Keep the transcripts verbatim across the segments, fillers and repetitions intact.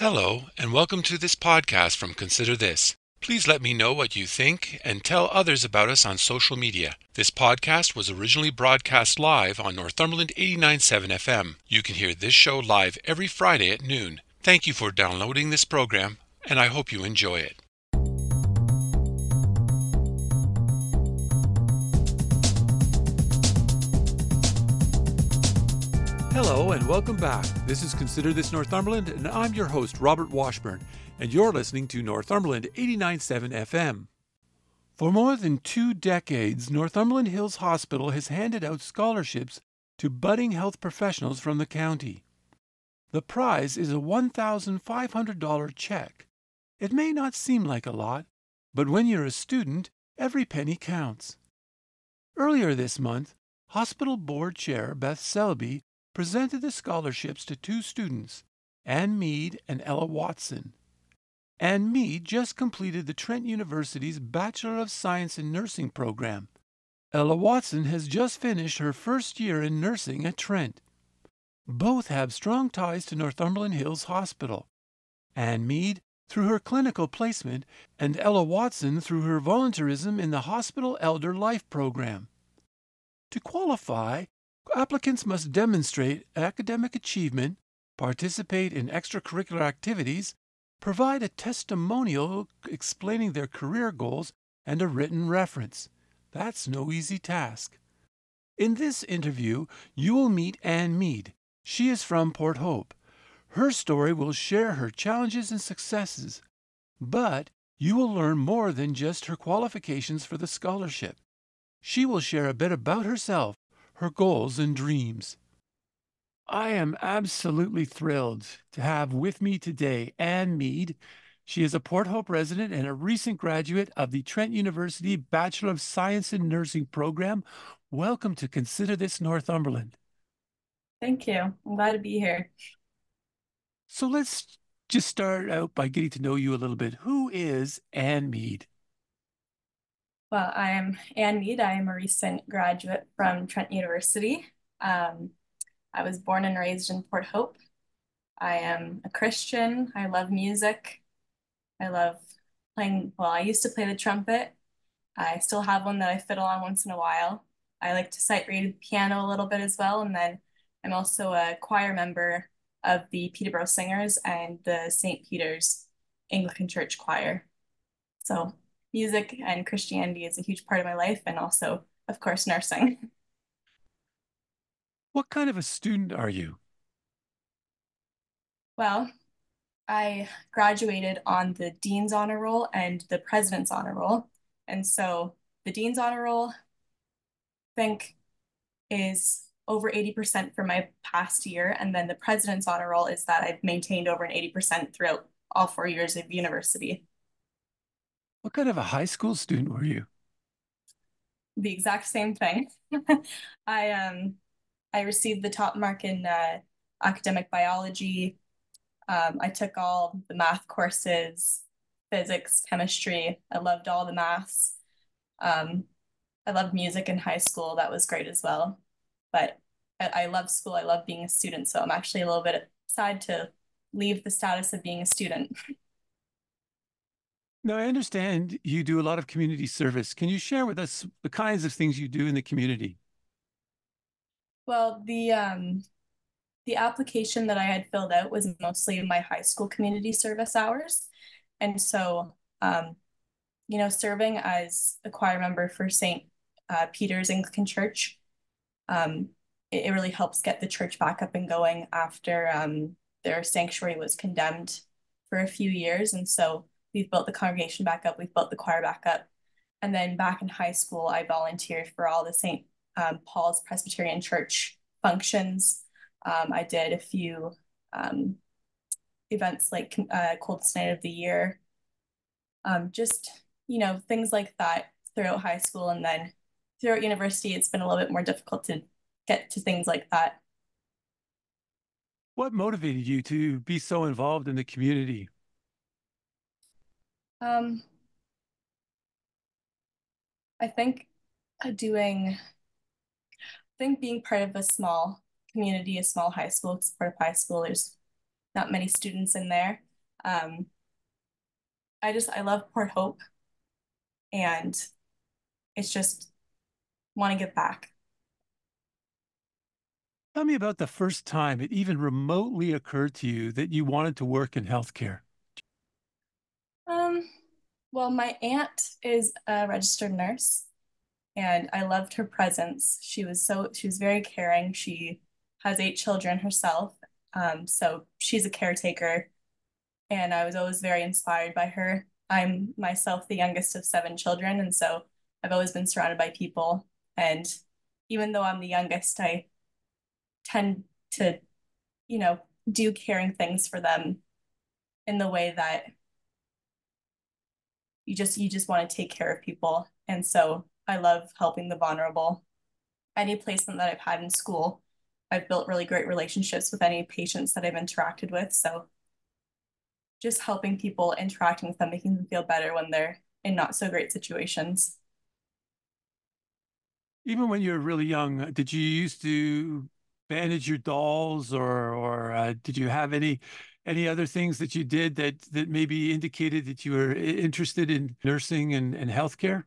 Hello, and welcome to this podcast from Consider This. Please let me know what you think and tell others about us on social media. This podcast was originally broadcast live on Northumberland eighty-nine point seven F M. You can hear this show live every Friday at noon. Thank you for downloading this program, and I hope you enjoy it. Hello and welcome back. This is Consider This Northumberland, and I'm your host, Robert Washburn, and you're listening to Northumberland eighty-nine point seven F M. For more than two decades, Northumberland Hills Hospital has handed out scholarships to budding health professionals from the county. The prize is a one thousand five hundred dollars check. It may not seem like a lot, but when you're a student, every penny counts. Earlier this month, Hospital Board Chair Beth Selby presented the scholarships to two students, Ann Mead and Ella Watson. Ann Mead just completed the Trent University's Bachelor of Science in Nursing program. Ella Watson has just finished her first year in nursing at Trent. Both have strong ties to Northumberland Hills Hospital. Ann Mead through her clinical placement and Ella Watson through her volunteerism in the Hospital Elder Life program. To qualify, applicants must demonstrate academic achievement, participate in extracurricular activities, provide a testimonial explaining their career goals, and a written reference. That's no easy task. In this interview, you will meet Ann Mead. She is from Port Hope. Her story will share her challenges and successes, but you will learn more than just her qualifications for the scholarship. She will share a bit about herself, her goals and dreams. I am absolutely thrilled to have with me today Ann Mead. She is a Port Hope resident and a recent graduate of the Trent University Bachelor of Science in Nursing program. Welcome to Consider This Northumberland. Thank you. I'm glad to be here. So let's just start out by getting to know you a little bit. Who is Ann Mead? Well, I'm Ann Mead. I am a recent graduate from Trent University. Um, I was born and raised in Port Hope. I am a Christian. I love music. I love playing, well, I used to play the trumpet. I still have one that I fiddle on once in a while. I like to sight read piano a little bit as well. And then I'm also a choir member of the Peterborough Singers and the Saint Peter's Anglican Church Choir. So music and Christianity is a huge part of my life, and also, of course, nursing. What kind of a student are you? Well, I graduated on the Dean's Honor Roll and the President's Honor Roll. And so the Dean's Honor Roll, I think, is over eighty percent for my past year. And then the President's Honor Roll is that I've maintained over an eighty percent throughout all four years of university. What kind of a high school student were you? The exact same thing. I um I received the top mark in uh, academic biology. Um, I took all the math courses, physics, chemistry. I loved all the maths. Um, I loved music in high school. That was great as well. But I, I love school. I love being a student. So I'm actually a little bit sad to leave the status of being a student. Now, I understand you do a lot of community service. Can you share with us the kinds of things you do in the community? Well, the um, the application that I had filled out was mostly my high school community service hours. And so, um, you know, serving as a choir member for Saint Uh, Peter's Anglican Church, um, it, it really helps get the church back up and going after um, their sanctuary was condemned for a few years. And so we've built the congregation back up, we've built the choir back up. And then back in high school, I volunteered for all the Saint Um, Paul's Presbyterian Church functions. Um, I did a few um, events like uh, Coldest Night of the Year, um, just, you know, things like that throughout high school. And then throughout university, it's been a little bit more difficult to get to things like that. What motivated you to be so involved in the community? Um, I think uh, doing, I think being part of a small community, a small high school, it's part of high school, there's not many students in there. Um, I just, I love Port Hope, and it's just want to give back. Tell me about the first time it even remotely occurred to you that you wanted to work in healthcare. Um, well, my aunt is a registered nurse, and I loved her presence. She was so, she was very caring. She has eight children herself. Um, so she's a caretaker, and I was always very inspired by her. I'm myself the youngest of seven children, and so I've always been surrounded by people. And even though I'm the youngest, I tend to, you know, do caring things for them in the way that you just you just want to take care of people. And so I love helping the vulnerable. Any placement that I've had in school, I've built really great relationships with any patients that I've interacted with. So just helping people, interacting with them, making them feel better when they're in not so great situations. Even when you were really young, uh, did you used to bandage your dolls, or or uh, did you have any any other things that you did that that maybe indicated that you were i- interested in nursing and, and healthcare?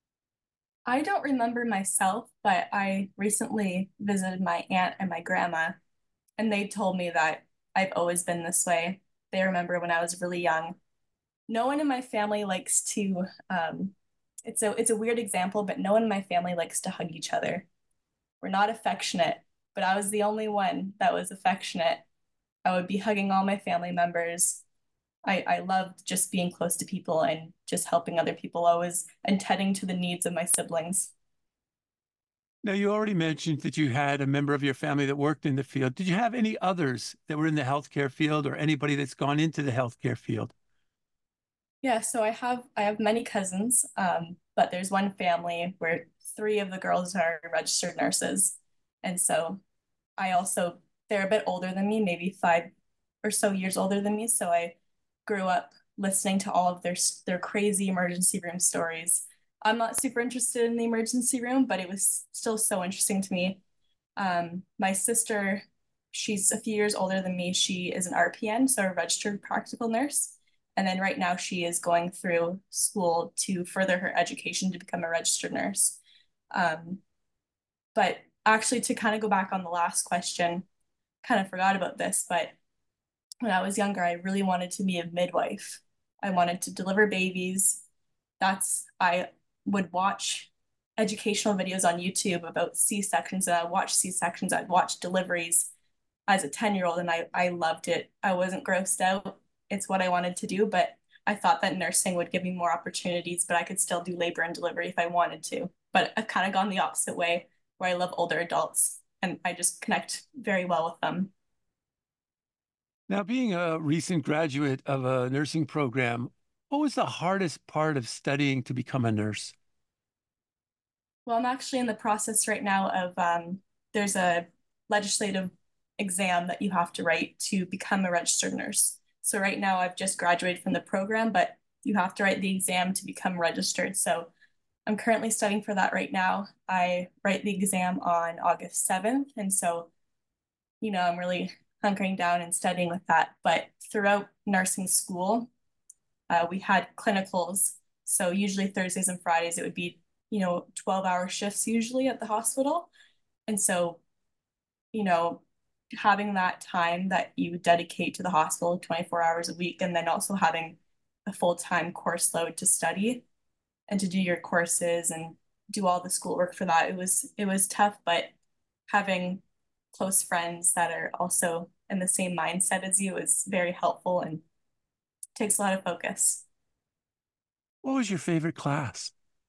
I don't remember myself, but I recently visited my aunt and my grandma, and they told me that I've always been this way. They remember when I was really young. No one in my family likes to, um, it's a it's a weird example, but no one in my family likes to hug each other. We're not affectionate, but I was the only one that was affectionate. I would be hugging all my family members. I, I loved just being close to people and just helping other people always and tending to the needs of my siblings. Now, you already mentioned that you had a member of your family that worked in the field. Did you have any others that were in the healthcare field, or anybody that's gone into the healthcare field? Yeah, so I have I have many cousins, um, but there's one family where three of the girls are registered nurses. And so I also, they're a bit older than me, maybe five or so years older than me. So I grew up listening to all of their their crazy emergency room stories. I'm not super interested in the emergency room, but it was still so interesting to me. Um, my sister, she's a few years older than me. She is an R P N, so a registered practical nurse. And then right now she is going through school to further her education to become a registered nurse. Um, but actually, to kind of go back on the last question, kind of forgot about this, but when I was younger, I really wanted to be a midwife. I wanted to deliver babies. That's, I would watch educational videos on YouTube about C-sections, and I'd watch C-sections, I'd watch deliveries as a ten year old, and I, I loved it. I wasn't grossed out. It's what I wanted to do, but I thought that nursing would give me more opportunities, but I could still do labor and delivery if I wanted to. But I've kind of gone the opposite way, where I love older adults and I just connect very well with them. Now, being a recent graduate of a nursing program, what was the hardest part of studying to become a nurse? Well, I'm actually in the process right now of um, there's a legislative exam that you have to write to become a registered nurse. So right now I've just graduated from the program, but you have to write the exam to become registered. So I'm currently studying for that right now. I write the exam on August seventh. And so, you know, I'm really hunkering down and studying with that. But throughout nursing school, uh, we had clinicals. So usually Thursdays and Fridays, it would be, you know, twelve hour shifts usually at the hospital. And so, you know, having that time that you dedicate to the hospital twenty-four hours a week, and then also having a full-time course load to study and to do your courses and do all the schoolwork for that, it was it was tough, but having close friends that are also in the same mindset as you is very helpful and takes a lot of focus. What was your favorite class?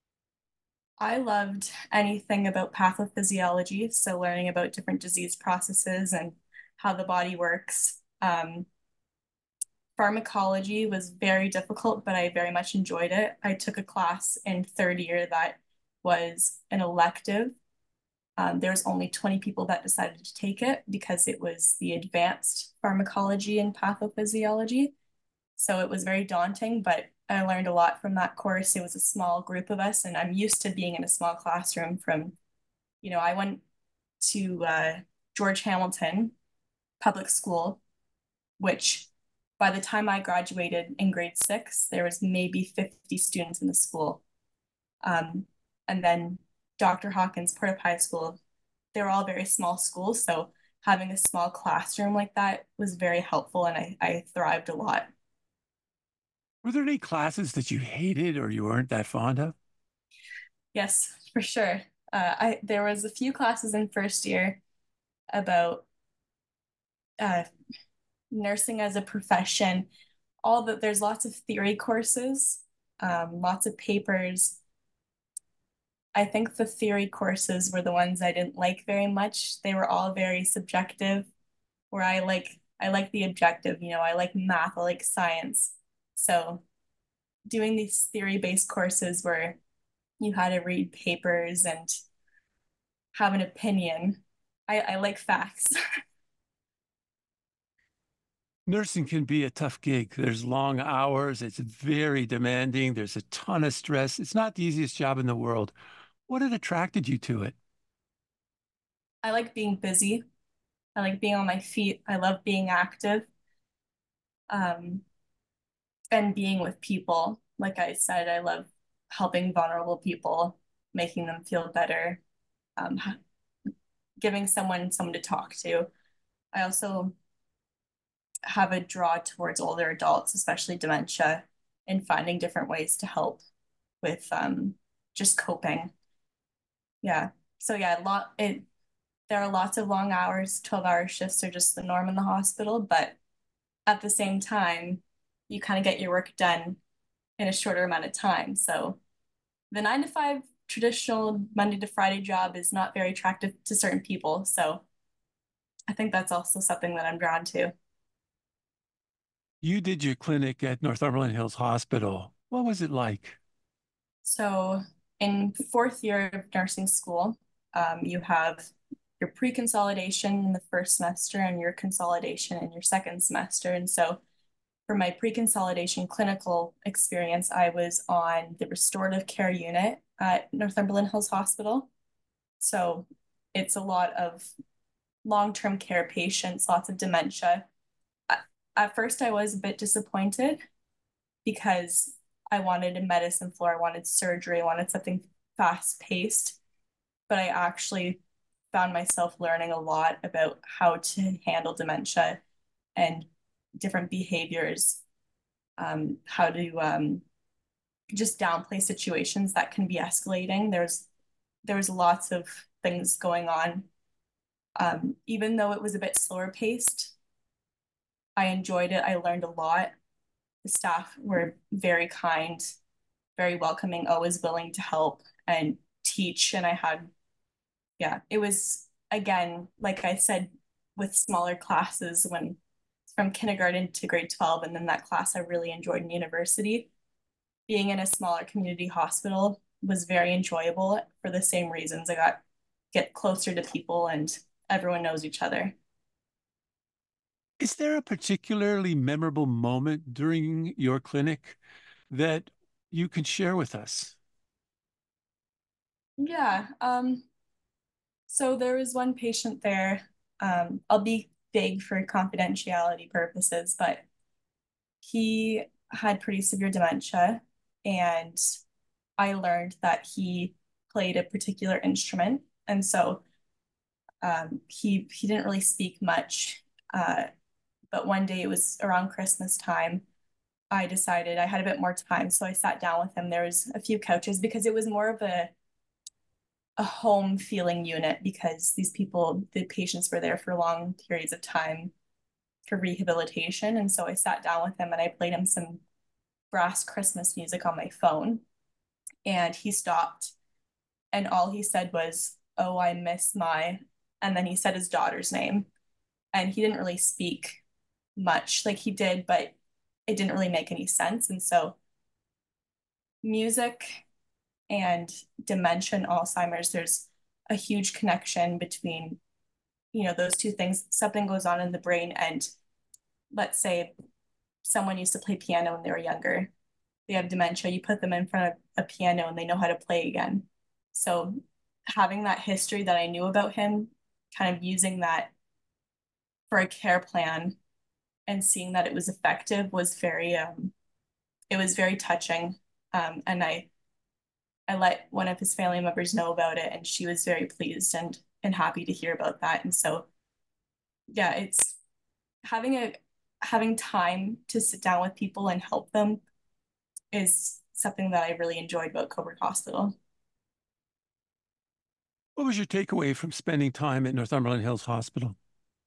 I loved anything about pathophysiology, so learning about different disease processes and how the body works. Um, pharmacology was very difficult, but I very much enjoyed it. I took a class in third year that was an elective. Um, there was only twenty people that decided to take it because it was the advanced pharmacology and pathophysiology. So it was very daunting, but I learned a lot from that course. It was a small group of us, and I'm used to being in a small classroom from, you know, I went to uh, George Hamilton Public School, which by the time I graduated in grade six, there was maybe fifty students in the school. Um, and then Doctor Hawkins, Port High School, they were all very small schools. So having a small classroom like that was very helpful, and I, I thrived a lot. Were there any classes that you hated or you weren't that fond of? Yes, for sure. Uh, I there was a few classes in first year about uh, nursing as a profession. All that There's lots of theory courses, um, lots of papers. I think the theory courses were the ones I didn't like very much. They were all very subjective, where I like I like the objective, you know, I like math, I like science. So doing these theory-based courses where you had to read papers and have an opinion. I, I like facts. Nursing can be a tough gig. There's long hours. It's very demanding. There's a ton of stress. It's not the easiest job in the world. What had attracted you to it? I like being busy. I like being on my feet. I love being active, um, and being with people. Like I said, I love helping vulnerable people, making them feel better, um, giving someone someone to talk to. I also have a draw towards older adults, especially dementia, and finding different ways to help with um, just coping. Yeah. So yeah, a lot it there are lots of long hours. twelve hour shifts are just the norm in the hospital, but at the same time, you kind of get your work done in a shorter amount of time. So the nine to five traditional Monday to Friday job is not very attractive to certain people. So I think that's also something that I'm drawn to. You did your clinic at Northumberland Hills Hospital. What was it like? So in fourth year of nursing school, um, you have your pre-consolidation in the first semester and your consolidation in your second semester. And so for my pre-consolidation clinical experience, I was on the restorative care unit at Northumberland Hills Hospital. So it's a lot of long-term care patients, lots of dementia. At first, I was a bit disappointed because I wanted a medicine floor, I wanted surgery, I wanted something fast-paced, but I actually found myself learning a lot about how to handle dementia and different behaviors, um, how to um, just downplay situations that can be escalating. There's there was lots of things going on. Um, even though it was a bit slower paced, I enjoyed it. I learned a lot. The staff were very kind, very welcoming, always willing to help and teach. And I had, yeah, it was again, like I said, with smaller classes when from kindergarten to grade twelve, and then that class I really enjoyed in university. Being in a smaller community hospital was very enjoyable for the same reasons. I got get closer to people and everyone knows each other. Is there a particularly memorable moment during your clinic that you can share with us? Yeah. Um, so there was one patient there. Um, I'll be vague for confidentiality purposes, but he had pretty severe dementia, and I learned that he played a particular instrument, and so um, he he didn't really speak much. Uh, but one day it was around Christmas time. I decided I had a bit more time, so I sat down with him. There was a few couches because it was more of a a home feeling unit because these people, the patients were there for long periods of time for rehabilitation. And so I sat down with him and I played him some brass Christmas music on my phone. And he stopped. And all he said was, "Oh, I miss my," and then he said his daughter's name. And he didn't really speak much. Like he did, but it didn't really make any sense. And so music and dementia and Alzheimer's, there's a huge connection between, you know, those two things. Something goes on in the brain, and let's say someone used to play piano when they were younger. They have dementia, you put them in front of a piano and they know how to play again. So having that history that I knew about him, kind of using that for a care plan and seeing that it was effective was very um it was very touching. Um, and I I let one of his family members know about it, and she was very pleased and and happy to hear about that. And so yeah, it's having a having time to sit down with people and help them is something that I really enjoyed about Cobourg Hospital. What was your takeaway from spending time at Northumberland Hills Hospital?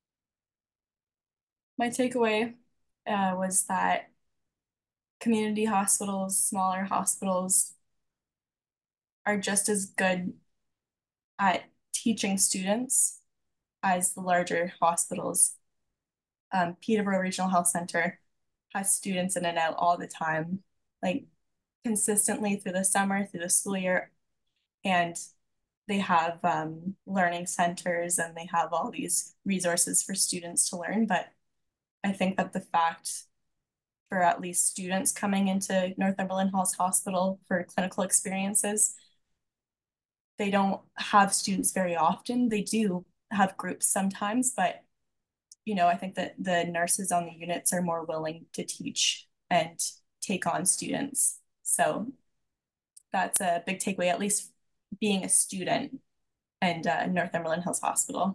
My takeaway uh, was that community hospitals, smaller hospitals, are just as good at teaching students as the larger hospitals. Um, Peterborough Regional Health Center has students in and out all the time, like consistently through the summer, through the school year, and they have um, learning centers and they have all these resources for students to learn. But I think that the fact for at least students coming into Northumberland Hills Hospital for clinical experiences, they don't have students very often. They do have groups sometimes, but you know, I think that the nurses on the units are more willing to teach and take on students. So that's a big takeaway, at least being a student and uh, Northumberland Hills Hospital.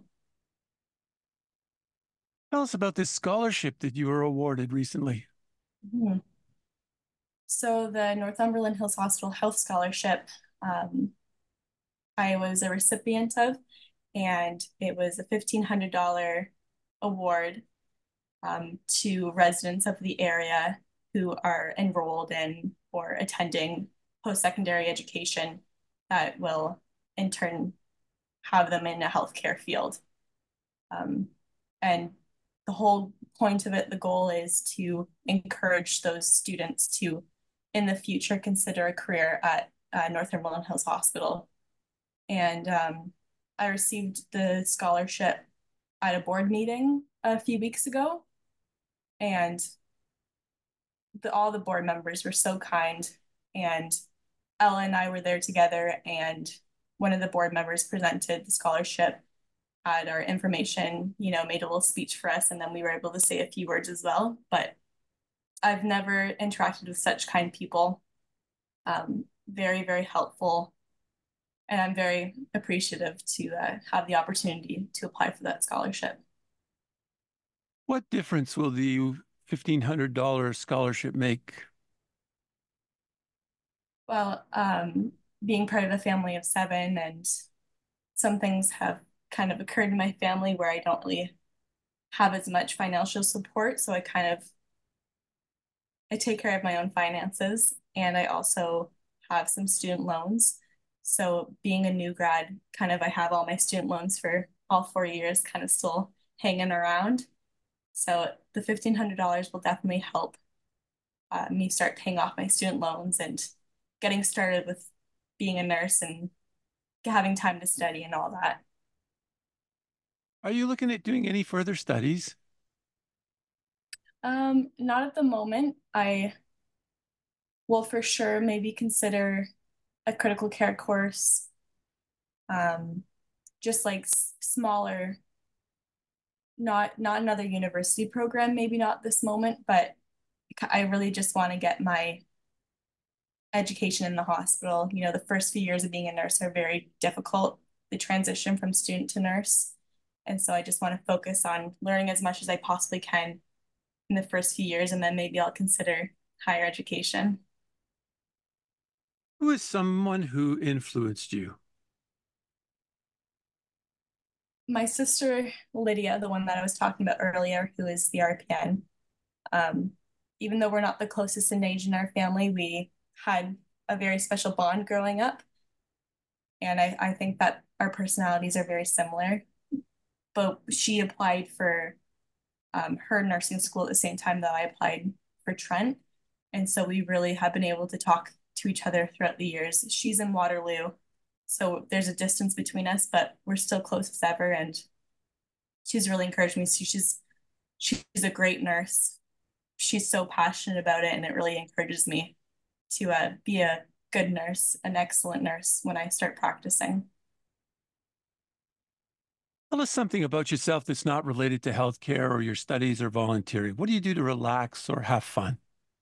Tell us about this scholarship that you were awarded recently. Hmm. So the Northumberland Hills Hospital Health Scholarship, um, I was a recipient of, and it was a fifteen hundred dollars award um, to residents of the area who are enrolled in or attending post-secondary education that will in turn have them in a healthcare field. Um, and the whole point of it, the goal is to encourage those students to, in the future, consider a career at uh, Northumberland Hills Hospital. And um, I received the scholarship at a board meeting a few weeks ago, and the, all the board members were so kind. And Ella and I were there together, and one of the board members presented the scholarship, had our information, you know, made a little speech for us, and then we were able to say a few words as well. But I've never interacted with such kind people. Um, very, very helpful. And I'm very appreciative to uh, have the opportunity to apply for that scholarship. What difference will the fifteen hundred dollars scholarship make? Well, um, being part of a family of seven, and some things have kind of occurred in my family where I don't really have as much financial support. So I kind of I take care of my own finances, and I also have some student loans. So being a new grad, kind of I have all my student loans for all four years kind of still hanging around. So the fifteen hundred dollars will definitely help uh, me start paying off my student loans and getting started with being a nurse and having time to study and all that. Are you looking at doing any further studies? Um, not at the moment. I will for sure maybe consider a critical care course, um, just like s- smaller, not not another university program, maybe not this moment, but I really just want to get my education in the hospital. You know, the first few years of being a nurse are very difficult, the transition from student to nurse. And so I just want to focus on learning as much as I possibly can in the first few years, and then maybe I'll consider higher education. Who is someone who influenced you? My sister Lydia, the one that I was talking about earlier, who is the R P N, um, even though we're not the closest in age in our family, we had a very special bond growing up. And I, I think that our personalities are very similar. But she applied for um, her nursing school at the same time that I applied for Trent. And so we really have been able to talk to each other throughout the years. She's in Waterloo, so there's a distance between us, but we're still close as ever. And she's really encouraged me. So she's she's a great nurse. She's so passionate about it, and it really encourages me to uh, be a good nurse, an excellent nurse when I start practicing. Tell us something about yourself that's not related to healthcare or your studies or volunteering. What do you do to relax or have fun?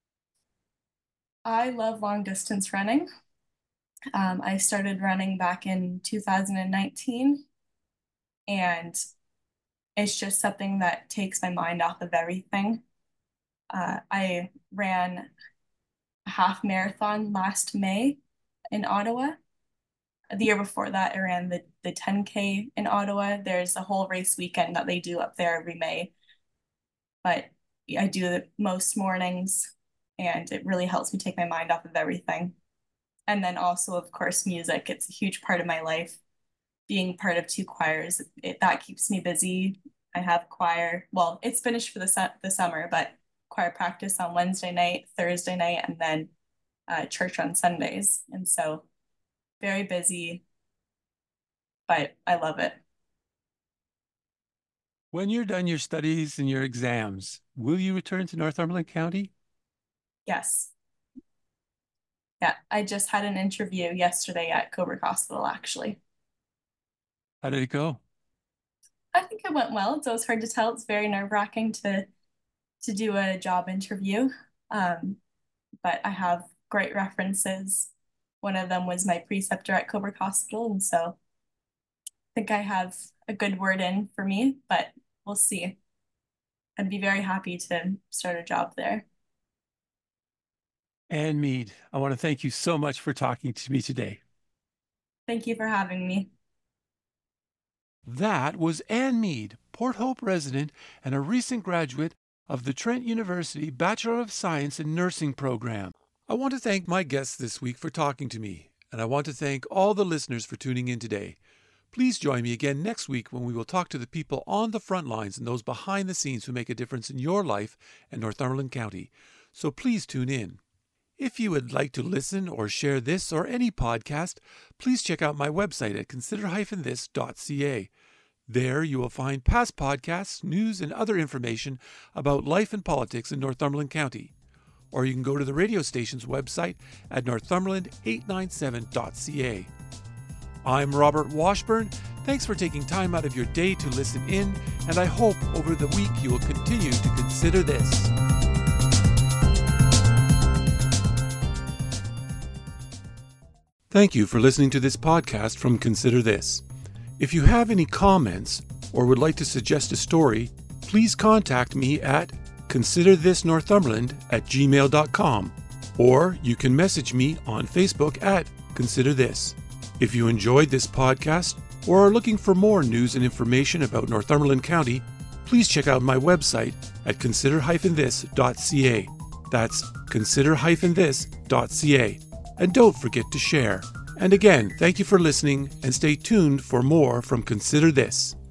I love long distance running. Um, I started running back in two thousand nineteen, and it's just something that takes my mind off of everything. Uh, I ran a half marathon last May in Ottawa. The year before that, I ran the, the ten K in Ottawa. There's a whole race weekend that they do up there every May, but I do it most mornings, and it really helps me take my mind off of everything. And then also, of course, music. It's a huge part of my life. Being part of two choirs, it, that keeps me busy. I have choir. Well, it's finished for the su the summer, but choir practice on Wednesday night, Thursday night, and then uh, church on Sundays. And so very busy, but I love it. When you're done your studies and your exams, will you return to Northumberland County? Yes. Yeah, I just had an interview yesterday at Cobourg Hospital, actually. How did it go? I think it went well. It's always hard to tell. It's very nerve-wracking to to do a job interview. Um, but I have great references. One of them was my preceptor at Cobourg Hospital, and so I think I have a good word in for me, but we'll see. I'd be very happy to start a job there. Ann Mead, I want to thank you so much for talking to me today. Thank you for having me. That was Ann Mead, Port Hope resident and a recent graduate of the Trent University Bachelor of Science in Nursing program. I want to thank my guests this week for talking to me, and I want to thank all the listeners for tuning in today. Please join me again next week when we will talk to the people on the front lines and those behind the scenes who make a difference in your life in Northumberland County. So please tune in. If you would like to listen or share this or any podcast, please check out my website at consider dash this dot c a. There you will find past podcasts, news, and other information about life and politics in Northumberland County. Or you can go to the radio station's website at northumberland eight ninety-seven dot c a. I'm Robert Washburn. Thanks for taking time out of your day to listen in, and I hope over the week you will continue to consider this. Thank you for listening to this podcast from Consider This. If you have any comments or would like to suggest a story, please contact me at consider this northumberland at gmail dot com, or you can message me on Facebook at Consider This. If you enjoyed this podcast or are looking for more news and information about Northumberland County, please check out my website at consider dash this dot c a. That's consider dash this dot c a. And don't forget to share. And again, thank you for listening, and stay tuned for more from Consider This.